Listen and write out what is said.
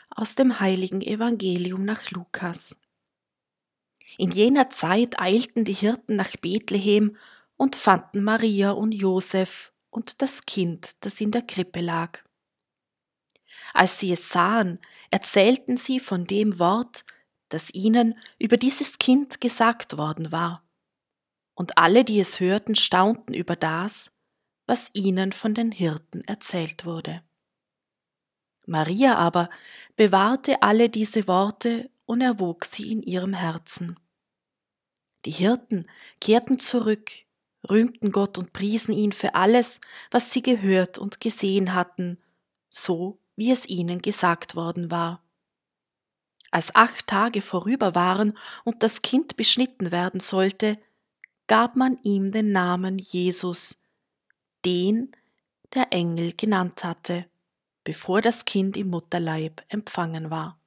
Aus dem heiligen Evangelium nach Lukas. In jener Zeit eilten die Hirten nach Bethlehem und fanden Maria und Josef und das Kind, das in der Krippe lag. Als sie es sahen, erzählten sie von dem Wort, das ihnen über dieses Kind gesagt worden war. Und alle, die es hörten, staunten über das, was ihnen von den Hirten erzählt wurde. Maria aber bewahrte alle diese Worte und erwog sie in ihrem Herzen. Die Hirten kehrten zurück, rühmten Gott und priesen ihn für alles, was sie gehört und gesehen hatten, so wie es ihnen gesagt worden war. Als 8 Tage vorüber waren und das Kind beschnitten werden sollte, gab man ihm den Namen Jesus, den der Engel genannt hatte, bevor das Kind im Mutterleib empfangen war.